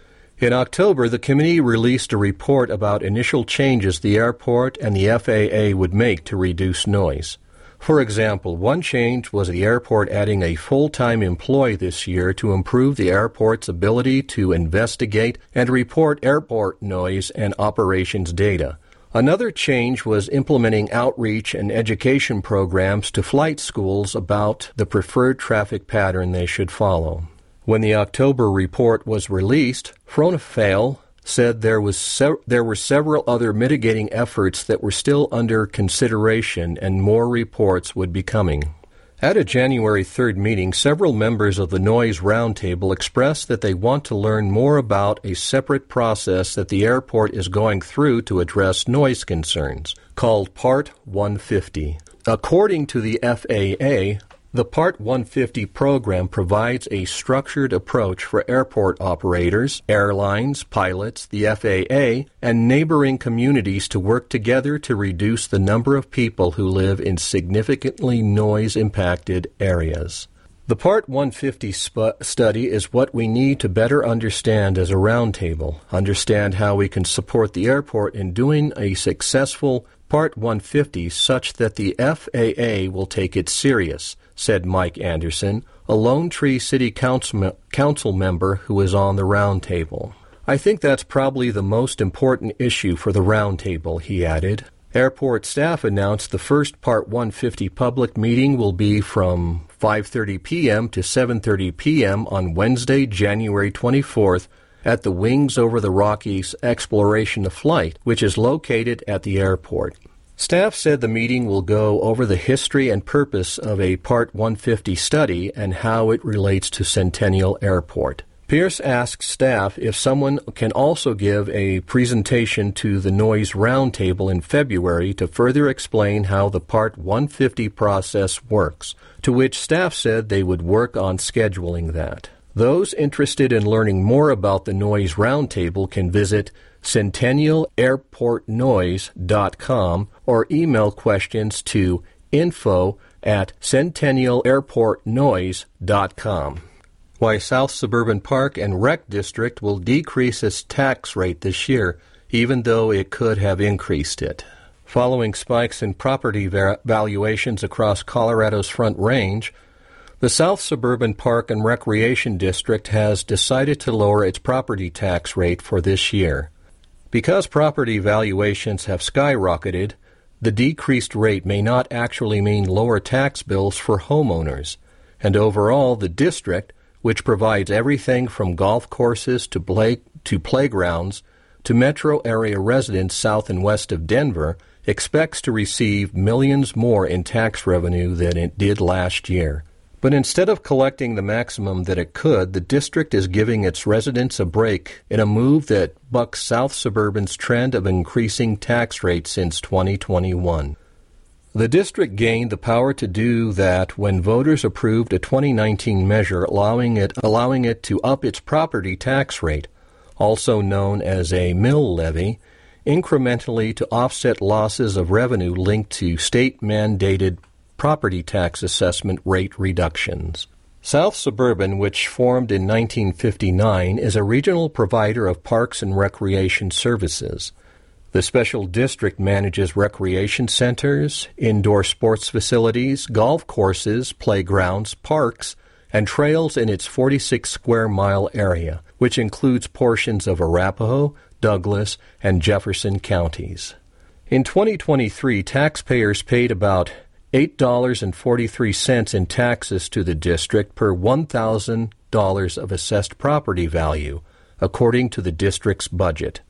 In October, the committee released a report about initial changes the airport and the F A A would make to reduce noise. For example, one change was the airport adding a full-time employee this year to improve the airport's ability to investigate and report airport noise and operations data. Another change was implementing outreach and education programs to flight schools about the preferred traffic pattern they should follow. When the October report was released, Fronefel said there was se- there were several other mitigating efforts that were still under consideration and more reports would be coming. At a January third meeting, several members of the Noise Roundtable expressed that they want to learn more about a separate process that the airport is going through to address noise concerns, called Part one fifty. According to the F A A, the Part one fifty program provides a structured approach for airport operators, airlines, pilots, the F A A, and neighboring communities to work together to reduce the number of people who live in significantly noise-impacted areas. The Part one fifty sp- study is what we need to better understand as a roundtable, understand how we can support the airport in doing a successful Part one fifty such that the F A A will take it serious, said Mike Anderson, a Lone Tree City Council, Council member who is on the roundtable. I think that's probably the most important issue for the roundtable, he added. Airport staff announced the first Part one fifty public meeting will be from five thirty p.m. to seven thirty p.m. on Wednesday, January twenty-fourth, at the Wings Over the Rockies Exploration of Flight, which is located at the airport. Staff said the meeting will go over the history and purpose of a Part one fifty study and how it relates to Centennial Airport. Pierce asked staff if someone can also give a presentation to the Noise Roundtable in February to further explain how the Part one fifty process works, to which staff said they would work on scheduling that. Those interested in learning more about the Noise Roundtable can visit centennial airport noise dot com or email questions to info at centennial airport noise dot com. Why South Suburban Park and Rec District will decrease its tax rate this year, even though it could have increased it. Following spikes in property va- valuations across Colorado's Front Range, the South Suburban Park and Recreation District has decided to lower its property tax rate for this year. Because property valuations have skyrocketed, the decreased rate may not actually mean lower tax bills for homeowners, and overall the district, which provides everything from golf courses to play to playgrounds to metro area residents south and west of Denver, expects to receive millions more in tax revenue than it did last year. But instead of collecting the maximum that it could, the district is giving its residents a break in a move that bucks South Suburban's trend of increasing tax rates since twenty twenty-one. The district gained the power to do that when voters approved a twenty nineteen measure allowing it allowing it to up its property tax rate, also known as a mill levy, incrementally to offset losses of revenue linked to state-mandated property tax assessment rate reductions. South Suburban, which formed in nineteen fifty-nine, is a regional provider of parks and recreation services. The special district manages recreation centers, indoor sports facilities, golf courses, playgrounds, parks, and trails in its forty-six square mile area, which includes portions of Arapahoe, Douglas, and Jefferson counties. In twenty twenty-three, taxpayers paid about eight dollars and forty-three cents in taxes to the district per one thousand dollars of assessed property value, according to the district's budget.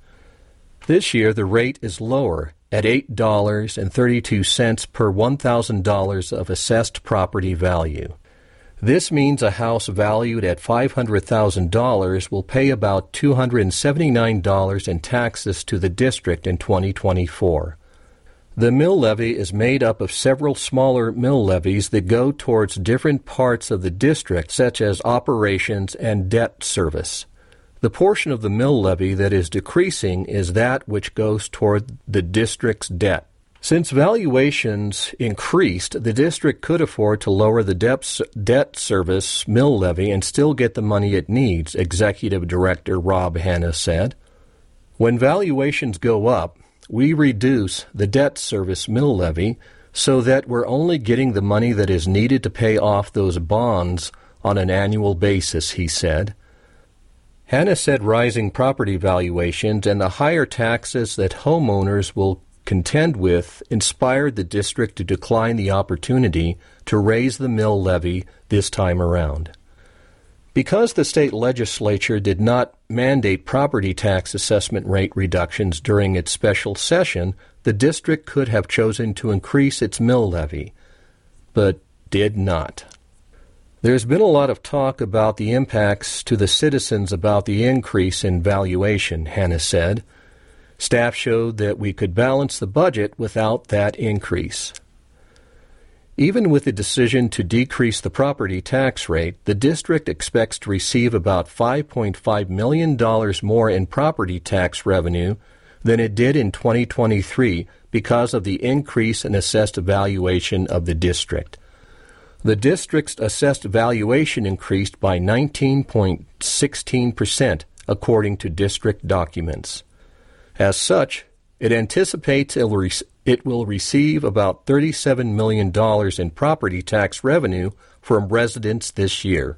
This year, the rate is lower at eight dollars and thirty-two cents per one thousand dollars of assessed property value. This means a house valued at five hundred thousand dollars will pay about two hundred seventy-nine dollars in taxes to the district in twenty twenty-four. The mill levy is made up of several smaller mill levies that go towards different parts of the district, such as operations and debt service. The portion of the mill levy that is decreasing is that which goes toward the district's debt. Since valuations increased, the district could afford to lower the debt, debt service mill levy and still get the money it needs, Executive Director Rob Hanna said. When valuations go up, we reduce the debt service mill levy so that we're only getting the money that is needed to pay off those bonds on an annual basis, he said. Hanna said rising property valuations and the higher taxes that homeowners will contend with inspired the district to decline the opportunity to raise the mill levy this time around. Because the state legislature did not mandate property tax assessment rate reductions during its special session, the district could have chosen to increase its mill levy, but did not. There's been a lot of talk about the impacts to the citizens about the increase in valuation, Hanna said. Staff showed that we could balance the budget without that increase. Even with the decision to decrease the property tax rate, the district expects to receive about five point five million dollars more in property tax revenue than it did in twenty twenty-three because of the increase in assessed valuation of the district. The district's assessed valuation increased by nineteen point one six percent, according to district documents. As such, it anticipates it will receive about thirty-seven million dollars in property tax revenue from residents this year.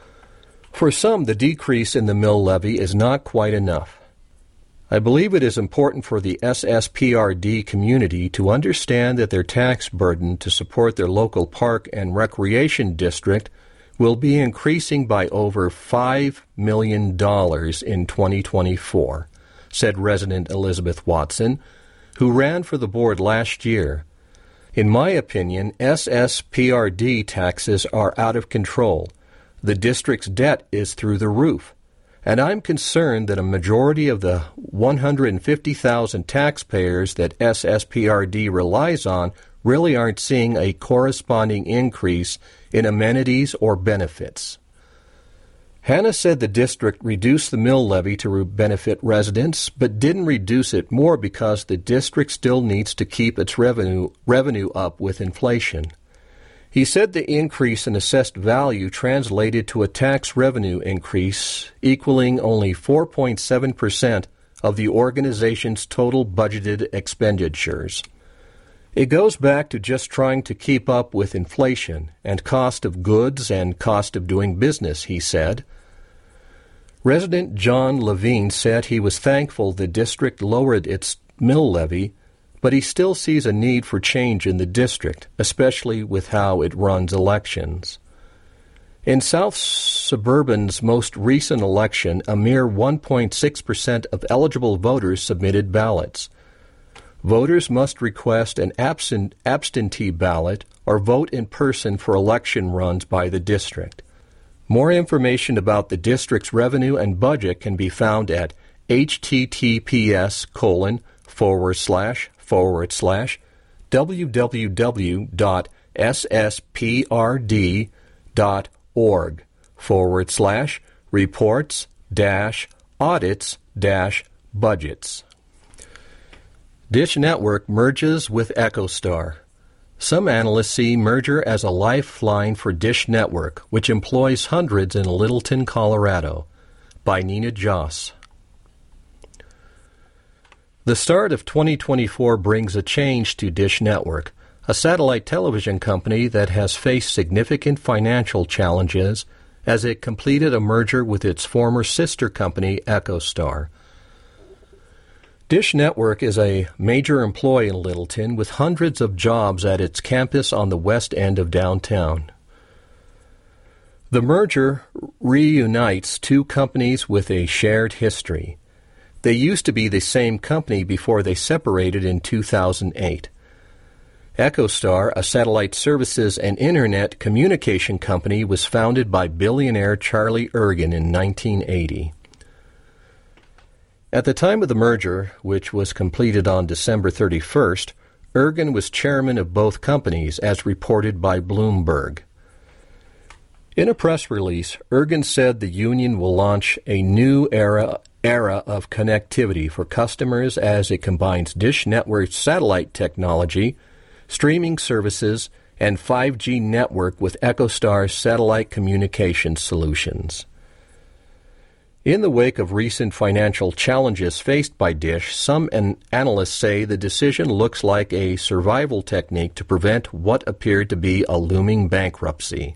For some, the decrease in the mill levy is not quite enough. I believe it is important for the S S P R D community to understand that their tax burden to support their local park and recreation district will be increasing by over five million dollars in twenty twenty-four. Said resident Elizabeth Watson, who ran for the board last year. In my opinion, S S P R D taxes are out of control. The district's debt is through the roof, and I'm concerned that a majority of the one hundred fifty thousand taxpayers that S S P R D relies on really aren't seeing a corresponding increase in amenities or benefits. Hanna said the district reduced the mill levy to benefit residents, but didn't reduce it more because the district still needs to keep its revenue revenue up with inflation. He said the increase in assessed value translated to a tax revenue increase equaling only four point seven percent of the organization's total budgeted expenditures. It goes back to just trying to keep up with inflation and cost of goods and cost of doing business, he said. Resident John Levine said he was thankful the district lowered its mill levy, but he still sees a need for change in the district, especially with how it runs elections. In South Suburban's most recent election, a mere one point six percent of eligible voters submitted ballots. Voters must request an absent, absentee ballot or vote in person for election runs by the district. More information about the district's revenue and budget can be found at https colon forward slash forward slash www.ssprd.org forward slash reports dash audits dash budgets. Dish Network merges with EchoStar. Some analysts see merger as a lifeline for Dish Network, which employs hundreds in Littleton, Colorado. By Nina Joss. The start of twenty twenty-four brings a change to Dish Network, a satellite television company that has faced significant financial challenges as it completed a merger with its former sister company, EchoStar. Dish Network is a major employer in Littleton with hundreds of jobs at its campus on the west end of downtown. The merger reunites two companies with a shared history. They used to be the same company before they separated in two thousand eight. EchoStar, a satellite services and internet communication company, was founded by billionaire Charlie Ergen in nineteen eighty. At the time of the merger, which was completed on December thirty-first, Ergen was chairman of both companies, as reported by Bloomberg. In a press release, Ergen said the union will launch a new era era of connectivity for customers as it combines Dish Network's satellite technology, streaming services, and five G network with EchoStar's satellite communication solutions. In the wake of recent financial challenges faced by Dish, some an- analysts say the decision looks like a survival technique to prevent what appeared to be a looming bankruptcy.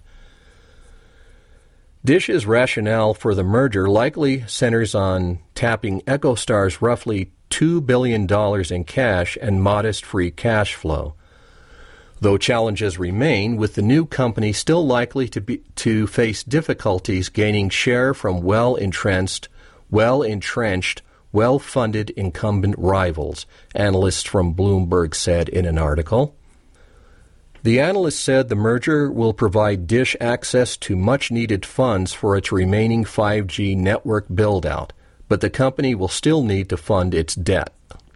Dish's rationale for the merger likely centers on tapping EchoStar's roughly two billion dollars in cash and modest free cash flow, though challenges remain, with the new company still likely to be to face difficulties gaining share from well-entrenched, well-entrenched, well-funded incumbent rivals, analysts from Bloomberg said in an article. The analyst said the merger will provide Dish access to much-needed funds for its remaining five G network build-out, but the company will still need to fund its debt.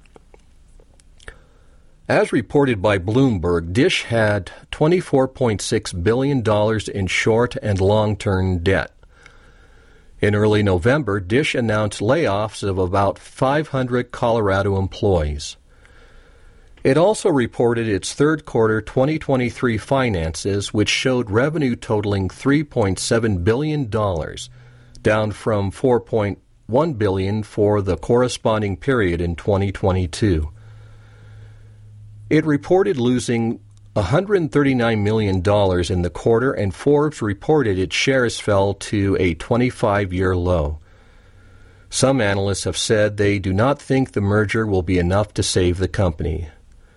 As reported by Bloomberg, Dish had twenty-four point six billion dollars in short- and long-term debt. In early November, Dish announced layoffs of about five hundred Colorado employees. It also reported its third quarter twenty twenty-three finances, which showed revenue totaling three point seven billion dollars, down from four point one billion dollars for the corresponding period in twenty twenty-two. It reported losing one hundred thirty-nine million dollars in the quarter, and Forbes reported its shares fell to a twenty-five-year low. Some analysts have said they do not think the merger will be enough to save the company.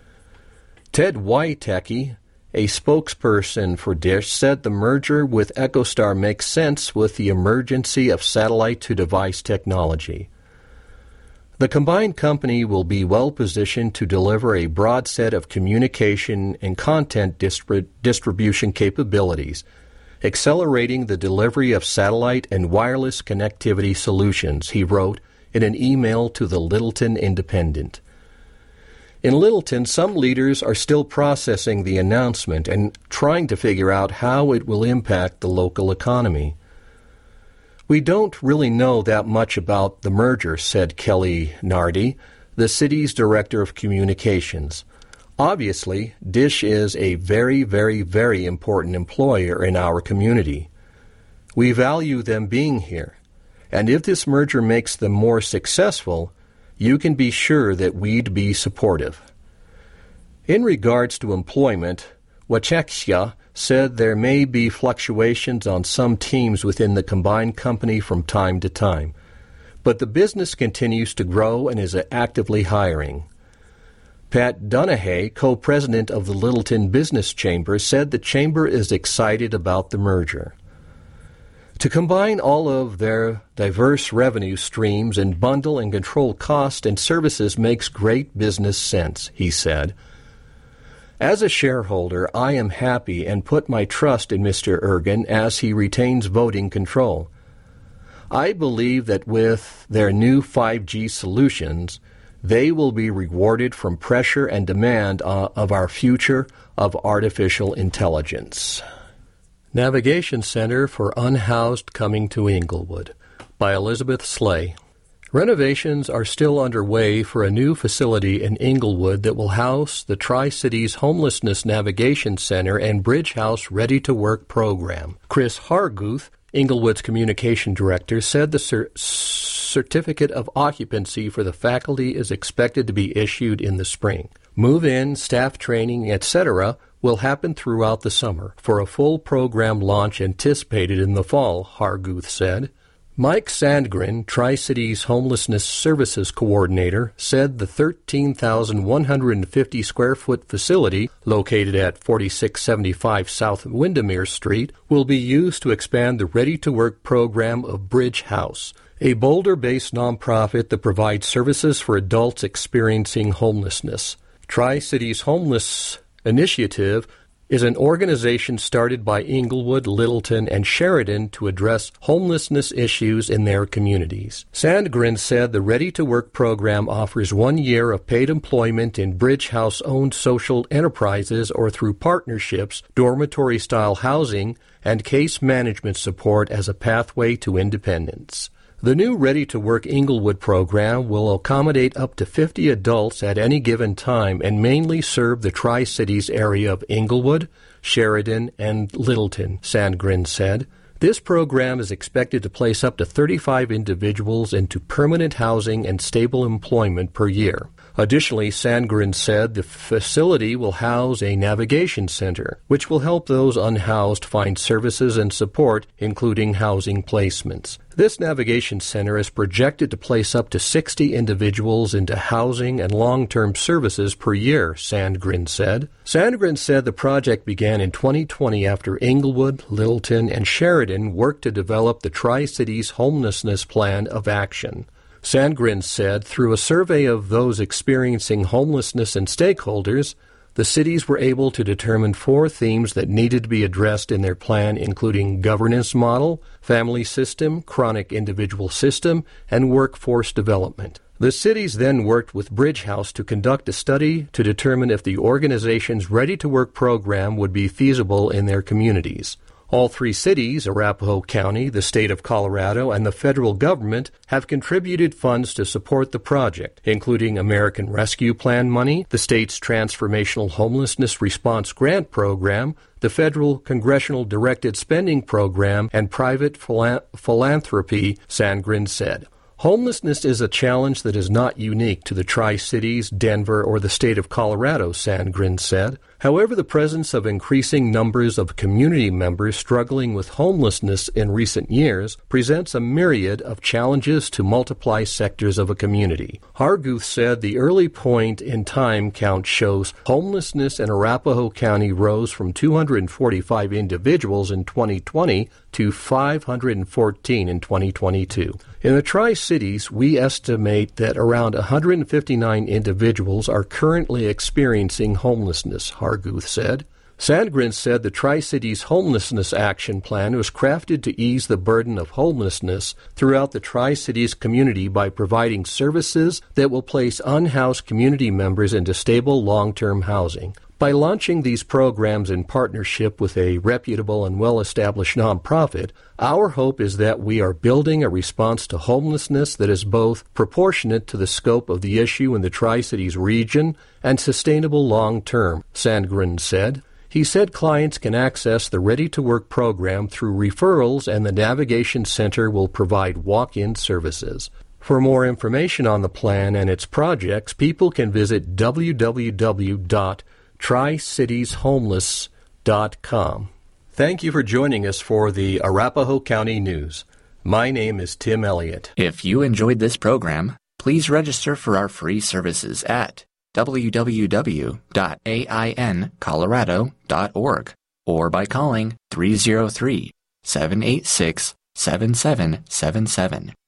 Ted Wojtecki, a spokesperson for Dish, said the merger with EchoStar makes sense with the emergence of satellite-to-device technology. The combined company will be well-positioned to deliver a broad set of communication and content distri- distribution capabilities, accelerating the delivery of satellite and wireless connectivity solutions, he wrote in an email to the Littleton Independent. In Littleton, some leaders are still processing the announcement and trying to figure out how it will impact the local economy. We don't really know that much about the merger, said Kelly Nardi, the city's director of communications. Obviously, Dish is a very, very, very important employer in our community. We value them being here, and if this merger makes them more successful, you can be sure that we'd be supportive. In regards to employment, Wojtecki said there may be fluctuations on some teams within the combined company from time to time, but the business continues to grow and is actively hiring. Pat Donahue, co-president of the Littleton Business Chamber, said the chamber is excited about the merger. To combine all of their diverse revenue streams and bundle and control cost and services makes great business sense, he said. As a shareholder, I am happy and put my trust in Mister Ergen as he retains voting control. I believe that with their new five G solutions, they will be rewarded from pressure and demand uh, of our future of artificial intelligence. Navigation Center for Unhoused coming to Inglewood by Elizabeth Slay. Renovations are still underway for a new facility in Inglewood that will house the Tri-Cities Homelessness Navigation Center and Bridge House Ready-to-Work program. Chris Harguth, Inglewood's communication director, said the cer- certificate of occupancy for the faculty is expected to be issued in the spring. Move-in, staff training, et cetera will happen throughout the summer for a full program launch anticipated in the fall, Harguth said. Mike Sandgren, Tri-Cities Homelessness Services Coordinator, said the thirteen thousand one hundred fifty square foot facility, located at forty-six seventy-five South Windermere Street, will be used to expand the Ready-to-Work program of Bridge House, a Boulder-based nonprofit that provides services for adults experiencing homelessness. Tri-Cities Homeless Initiative is an organization started by Englewood, Littleton, and Sheridan to address homelessness issues in their communities. Sandgren said the Ready to Work program offers one year of paid employment in Bridge House-owned social enterprises or through partnerships, dormitory-style housing, and case management support as a pathway to independence. The new Ready to Work Englewood program will accommodate up to fifty adults at any given time and mainly serve the Tri-Cities area of Englewood, Sheridan, and Littleton, Sandgren said. This program is expected to place up to thirty-five individuals into permanent housing and stable employment per year. Additionally, Sandgren said the facility will house a navigation center, which will help those unhoused find services and support, including housing placements. This navigation center is projected to place up to sixty individuals into housing and long-term services per year, Sandgren said. Sandgren said the project began in twenty twenty after Englewood, Littleton, and Sheridan worked to develop the Tri-Cities Homelessness Plan of Action. Sandgren said through a survey of those experiencing homelessness and stakeholders, the cities were able to determine four themes that needed to be addressed in their plan, including governance model, family system, chronic individual system, and workforce development. The cities then worked with Bridge House to conduct a study to determine if the organization's Ready to Work program would be feasible in their communities. All three cities, Arapahoe County, the state of Colorado, and the federal government, have contributed funds to support the project, including American Rescue Plan money, the state's Transformational Homelessness Response Grant Program, the federal Congressional Directed Spending Program, and private phila- philanthropy, Sandgren said. Homelessness is a challenge that is not unique to the Tri-Cities, Denver, or the state of Colorado, Sandgren said. However, the presence of increasing numbers of community members struggling with homelessness in recent years presents a myriad of challenges to multiply sectors of a community. Harguth said the early point in time count shows homelessness in Arapahoe County rose from two hundred forty-five individuals in twenty twenty to five hundred fourteen in twenty twenty-two. In the Tri-Cities, we estimate that around one hundred fifty-nine individuals are currently experiencing homelessness, Harguth said. Sandgren said the Tri-Cities Homelessness Action Plan was crafted to ease the burden of homelessness throughout the Tri-Cities community by providing services that will place unhoused community members into stable long-term housing. By launching these programs in partnership with a reputable and well-established nonprofit, our hope is that we are building a response to homelessness that is both proportionate to the scope of the issue in the Tri-Cities region and sustainable long-term, Sandgren said. He said clients can access the Ready to Work program through referrals, and the Navigation Center will provide walk-in services. For more information on the plan and its projects, people can visit w w w dot tri cities homeless dot com. Thank you for joining us for the Arapahoe County News. My name is Tim Elliott. If you enjoyed this program, please register for our free services at w w w dot a i n colorado dot org or by calling three oh three, seven eight six, seven seven seven seven.